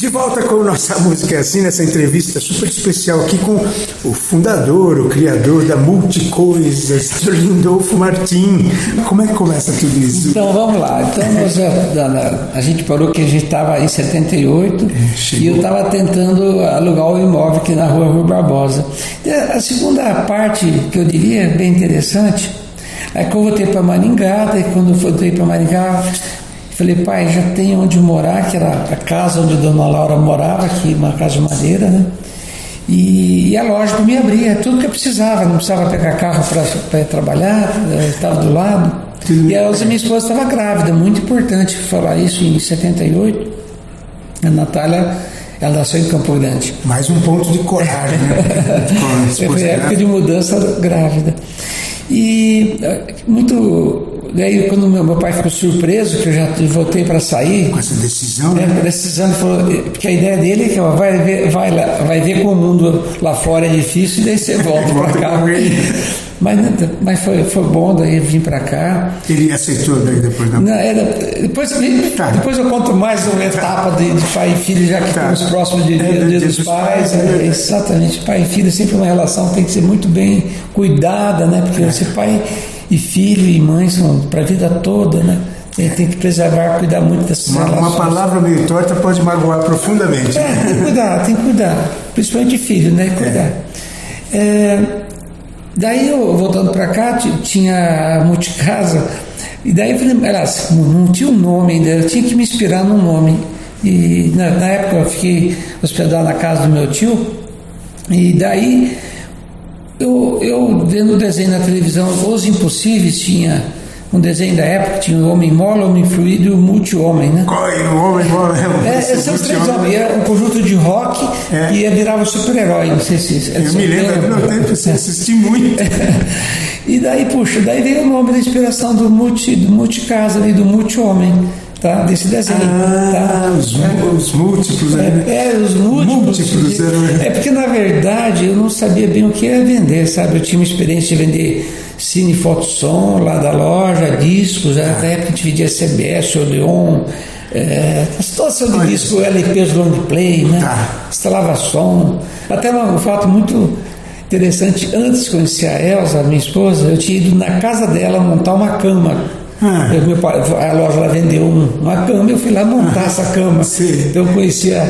De volta com Nossa Música é Assim, nessa entrevista super especial aqui com o fundador, o criador da Multicoisas, Lindolfo Martim. Como é que começa tudo isso? Então vamos lá. Então a gente parou que a gente estava em 78 e eu estava tentando alugar um imóvel aqui na Rua Barbosa. A segunda parte que eu diria bem interessante é que eu voltei para Maringá, daí quando eu voltei para Maringá, falei, pai, já tem onde morar, que era a casa onde a dona Laura morava, aqui, uma casa de madeira, né? E a loja me abria tudo que eu precisava, não precisava pegar carro para ir trabalhar, estava do lado. E a minha esposa estava grávida, muito importante falar isso, em 78. A Natália, ela nasceu em Campo Grande. Mais um ponto de coragem, né? Foi época de mudança grávida. E muito. Daí, quando meu pai ficou surpreso, que eu já voltei para sair. Com essa decisão? Né? A decisão, ele falou, porque a ideia dele é que vai ver como o mundo lá fora é difícil, e daí você volta para cá. Mas foi bom, daí eu vim para cá. Ele aceitou daí depois? Não, depois eu conto mais uma etapa de pai e filho, já que estamos próximos de Dia dos Pais. Exatamente, pai e filho, sempre uma relação tem que ser muito bem cuidada, né? Porque você pai e filho e mãe são para a vida toda, né? Tem que preservar, cuidar muito dessas relações. Uma palavra meio torta pode magoar profundamente. Tem que cuidar, principalmente filho, né? Cuidar. Daí eu, voltando para cá, tinha a Multicasa, e daí eu falei, não tinha um nome ainda, eu tinha que me inspirar num nome. E na época eu fiquei hospedado na casa do meu tio, e daí eu vendo o desenho na televisão, Os Impossíveis, tinha um desenho da época, tinha o Homem Mola, o Homem Fluido e o Multi-Homem, né? O Homem Mola são os três homens, era um conjunto de rock e virava super-herói, não sei se... Eu me lembro do meu tempo, eu assisti muito. E daí, daí veio o nome da inspiração do Multicasa, do Multi-Homem. Tá, desse desenho. Os múltiplos. Os múltiplos. Porque na verdade eu não sabia bem o que ia vender, sabe? Eu tinha uma experiência de vender cine, foto, som lá da loja, discos, na época a gente vendia CBS, Odeon, a situação de disco, LPs long play, né? Instalava som. Até um fato muito interessante, antes de conhecer a Elza, minha esposa, eu tinha ido na casa dela montar uma cama. Meu pai, a loja lá vendeu uma cama, eu fui lá montar essa cama. Sim. Então eu conhecia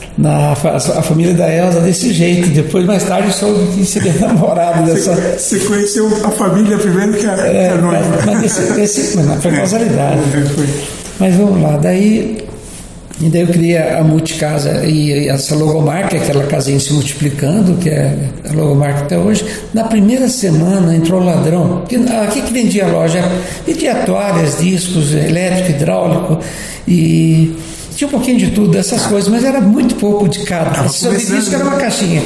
a família da Elza desse jeito. Depois, mais tarde, eu soube que seria namorado dessa. Você conheceu a família primeiro que a noiva. Mas não foi causalidade. Mas vamos lá, daí eu criei a Multicasa e essa logomarca, aquela casinha se multiplicando, que é a logomarca até hoje. Na primeira semana entrou ladrão. Aqui que vendia a loja, vendia toalhas, discos, elétrico, hidráulico e tinha um pouquinho de tudo, dessas coisas, mas era muito pouco de cada. Só de disco era uma caixinha.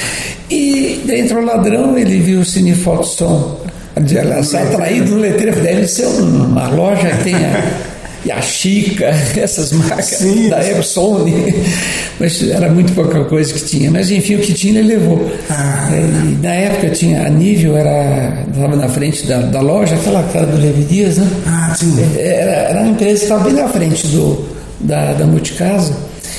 E daí entrou o ladrão, ele viu o Cine Foto Som atraído no letreiro, deve ser uma loja que tenha Yashica, essas marcas da Epsone, mas era muito pouca coisa que tinha, mas enfim, o que tinha ele levou. Na época tinha a Nível, estava na frente da loja, aquela cara do Levi Dias, né? Era uma empresa que estava bem na frente da Multicasa,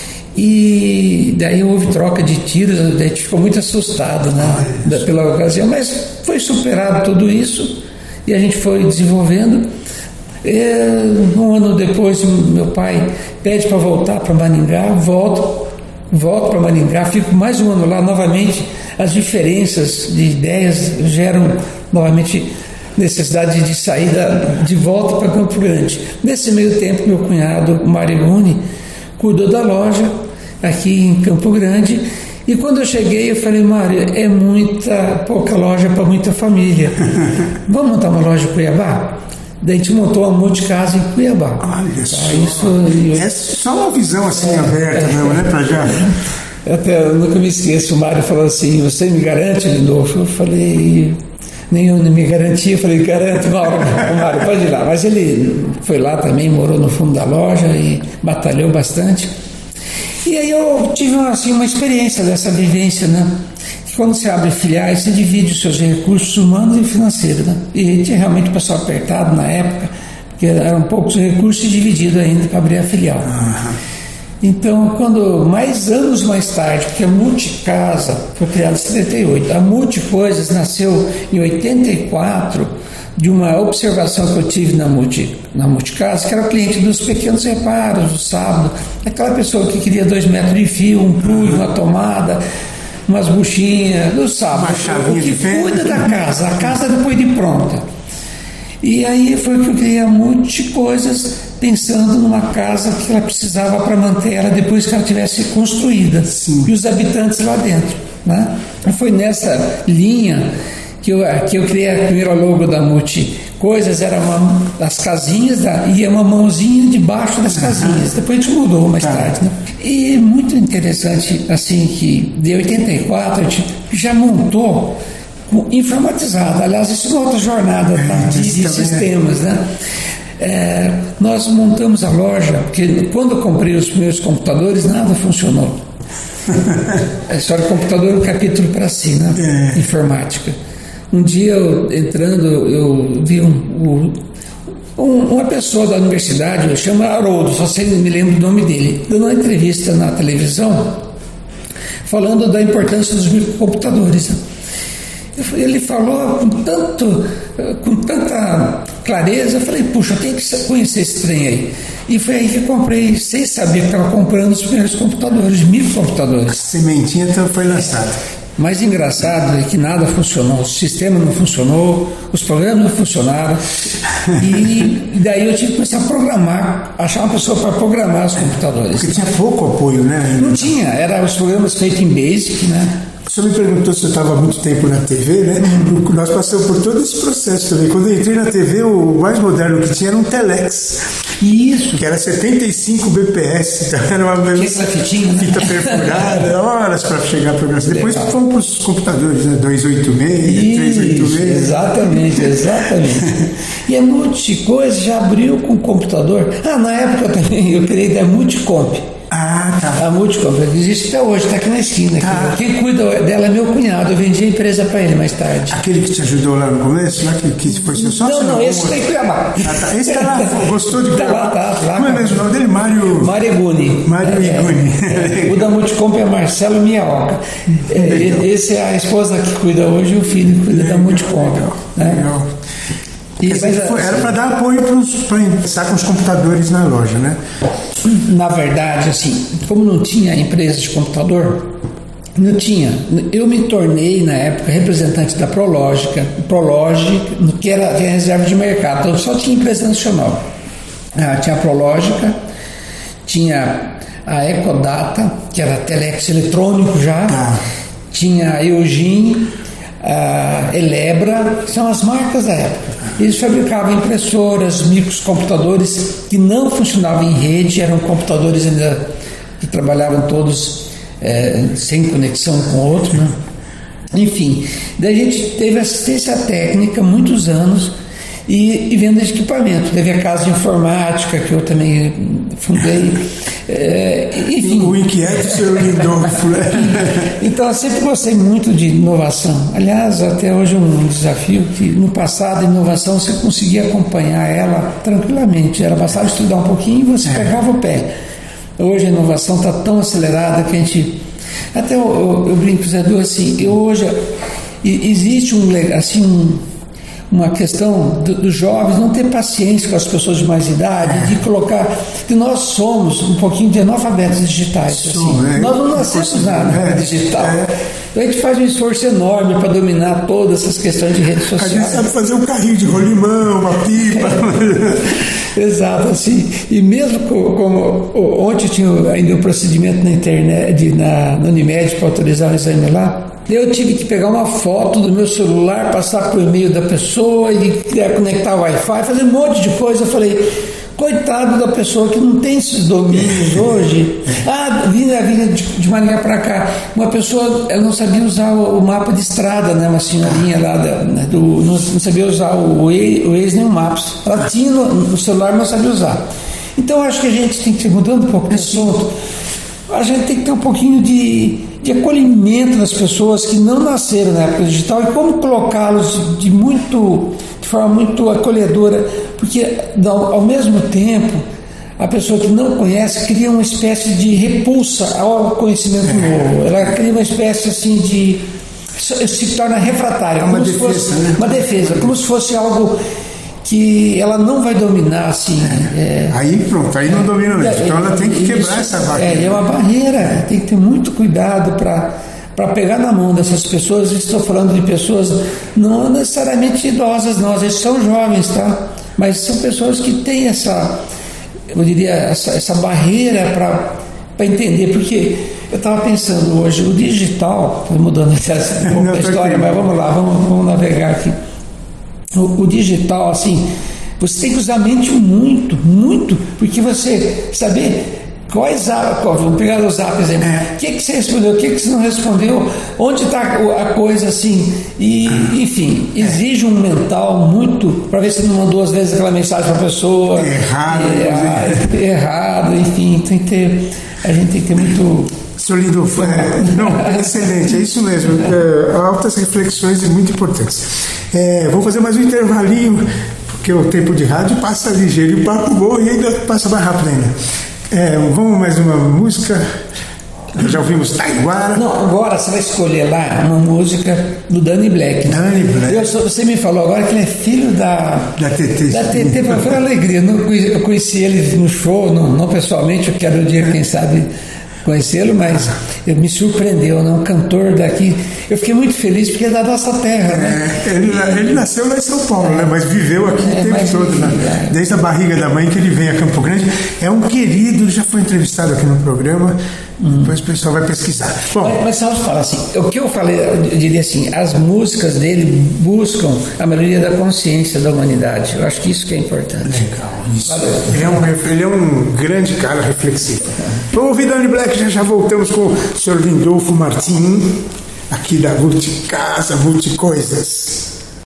e daí houve troca de tiros, daí a gente ficou muito assustado, né? Pela ocasião, mas foi superado tudo isso e a gente foi desenvolvendo. Um ano depois, meu pai pede para voltar para Maringá, volto para Maringá, fico mais um ano lá novamente. As diferenças de ideias geram novamente necessidade de saída de volta para Campo Grande. Nesse meio tempo, meu cunhado Marigoni cuidou da loja aqui em Campo Grande. E quando eu cheguei, eu falei, Mário, pouca loja para muita família. Vamos montar uma loja em Cuiabá? Daí a gente montou a Multicasa em Cuiabá. Olha só. É só uma visão assim aberta, né? Pra já. Eu nunca me esqueço, o Mário falou assim, você me garante, Lindolfo? Eu falei, nenhum me garantia. Eu falei, garanto, Mário, pode ir lá. Mas ele foi lá também, morou no fundo da loja e batalhou bastante. E aí eu tive uma experiência dessa vivência, né? Quando você abre filiais, você divide os seus recursos humanos e financeiros, né? E tinha realmente o pessoal apertado na época, porque eram poucos recursos divididos ainda para abrir a filial. Então, mais anos mais tarde, porque a Multicasa foi criada em 78, a Multicoisas nasceu em 84, de uma observação que eu tive na Multicasa, que era o cliente dos pequenos reparos, do sábado, aquela pessoa que queria 2 metros de fio, um plug, uma tomada, umas buchinhas, no sábado, o que cuida da casa, a casa depois de pronta. E aí foi que eu criei a Multicoisas, pensando numa casa que ela precisava para manter ela depois que ela tivesse construída. Sim. E os habitantes lá dentro, né? E foi nessa linha que eu criei a primeira logo da Multicoisas, era as casinhas e uma mãozinha debaixo das casinhas. Depois a gente mudou mais tarde, né? E muito interessante, assim, que de 84 a gente já montou informatizado. Aliás, isso é uma outra jornada, tá? de sistemas, né? Nós montamos a loja, porque quando eu comprei os primeiros computadores, nada funcionou. A história do computador é um capítulo para si, né? Informática. Um dia, eu vi uma pessoa da universidade, eu chamo Haroldo, só sei, me lembro do nome dele, dando uma entrevista na televisão, falando da importância dos microcomputadores. Ele falou com tanta clareza, eu falei, puxa, eu tenho que conhecer esse trem aí. E foi aí que eu comprei, sem saber que estava comprando os primeiros computadores, microcomputadores. A sementinha então foi lançada. Mais engraçado é que nada funcionou, o sistema não funcionou, os programas não funcionaram, e daí eu tive que começar a programar, achar uma pessoa para programar os computadores. Porque tinha pouco apoio, né? Não tinha, eram os programas feitos em BASIC, né? O senhor me perguntou se eu estava há muito tempo na TV, né? Nós passamos por todo esse processo também. Quando eu entrei na TV, o mais moderno que tinha era um Telex. Isso. Que era 75 bps. Então era uma fita perfurada, horas para chegar a programação. Depois fomos para os computadores, né? 286, 386. Exatamente. E a Multicoisa já abriu com o computador. Na época também eu criei da Multicomp. Tá. A Multicomp existe até hoje, está aqui na esquina. Tá. Quem cuida dela é meu cunhado, eu vendi a empresa para ele mais tarde. Aquele que te ajudou lá no começo, lá que foi seu sócio? Não, esse está em Cuiabá. Tá. Esse está lá, gostou de Cuiabá? Tá. Como é mesmo o nome dele? Mário Iguni. O da Multicomp é Marcelo Miaoca. Esse é a esposa que cuida hoje e o filho que cuida da Multicomp. Legal. Era para dar apoio para estar com os computadores na loja, né? Na verdade, assim, como não tinha empresa de computador, não tinha. Eu me tornei, na época, representante da Prologic, que era a reserva de mercado. Então, só tinha empresa nacional. Tinha a Prologic, tinha a Ecodata, que era telex eletrônico já, tinha a Eugene, a Elebra, são as marcas da época. Eles fabricavam impressoras, microcomputadores que não funcionavam em rede, eram computadores ainda que trabalhavam todos sem conexão com o outro, né? Enfim, daí a gente teve assistência técnica muitos anos e venda de equipamento. Teve a Casa de Informática, que eu também fundei. Enfim. O inquieto seu Lindolfo. Então, eu sempre gostei muito de inovação. Aliás, até hoje é um desafio que, no passado, a inovação você conseguia acompanhar ela tranquilamente. Era bastava estudar um pouquinho e você pegava o pé. Hoje a inovação está tão acelerada que a gente... Até eu brinco, Zé Du, assim, hoje existe uma questão dos jovens não ter paciência com as pessoas de mais idade, de colocar que nós somos um pouquinho de analfabetos digitais. Nós não nascemos nada digital. Então a gente faz um esforço enorme para dominar todas essas questões de redes sociais. A gente sabe fazer um carrinho de rolimão, uma pipa. Exato, assim. E mesmo como ontem tinha ainda um procedimento na internet, na Unimed, para autorizar o exame lá, eu tive que pegar uma foto do meu celular, passar por e-mail da pessoa e conectar o Wi-Fi, fazer um monte de coisa. Eu falei, coitado da pessoa que não tem esses domínios hoje. Vinha de Maringá para cá. Uma pessoa, ela não sabia usar o mapa de estrada, né? Uma senhorinha lá, não sabia usar o Waze nem o Maps. Ela tinha no celular, mas não sabia usar. Então, acho que a gente tem que ir mudando um pouco de assunto. A gente tem que ter um pouquinho de acolhimento das pessoas que não nasceram na época digital e como colocá-los de forma muito acolhedora, porque ao mesmo tempo a pessoa que não conhece cria uma espécie de repulsa ao conhecimento novo. Ela cria uma espécie assim de... se torna refratária. Uma defesa, fosse, né? Uma defesa, como se fosse algo que ela não vai dominar, assim. Aí pronto, aí não domina mesmo. Então ela tem que quebrar essa barreira. É uma barreira, tem que ter muito cuidado para pegar na mão dessas pessoas. Estou falando de pessoas não necessariamente idosas, não, às vezes são jovens, tá? Mas são pessoas que têm essa barreira para entender, porque eu estava pensando hoje, o digital, mudando um pouco a história, mas vamos lá, vamos navegar aqui. O digital, assim, você tem que usar a mente muito, muito, porque você saber vamos pegar o Zap, por exemplo, o que você respondeu, o que você não respondeu, onde está a coisa, assim, e, enfim, exige um mental muito, para ver se não mandou às vezes aquela mensagem para a pessoa errado, enfim, a gente tem que ter muito... Senhor Lindolfo, não, excelente, é isso mesmo, altas reflexões e muito importantes. Vou fazer mais um intervalinho, porque o tempo de rádio passa ligeiro, e o papo bom e ainda passa mais rápido ainda. Vamos mais uma música. Já ouvimos Taiguara. Não, agora você vai escolher lá uma música do Danny Black. Danny Black. Você me falou agora que ele é filho da TT. Da TT, foi uma alegria. Eu conheci ele no show, não pessoalmente, eu quero um dia, quem sabe, conhecê-lo, mas me surpreendeu, um cantor daqui. Eu fiquei muito feliz porque é da nossa terra, né? Ele nasceu lá em São Paulo, né? Mas viveu aqui o tempo todo, né? Desde a barriga da mãe que ele vem a Campo Grande. É um querido, já foi entrevistado aqui no programa. Depois o pessoal vai pesquisar. Bom, mas só falar assim, o que eu falei, eu diria assim, as músicas dele buscam a melhoria da consciência da humanidade. Eu acho que isso que é importante. Legal, isso. Ele é um grande cara reflexivo. Vamos ouvir Danny Black, já voltamos com o Sr. Lindolfo Martim, aqui da Multicasa, Multicoisas.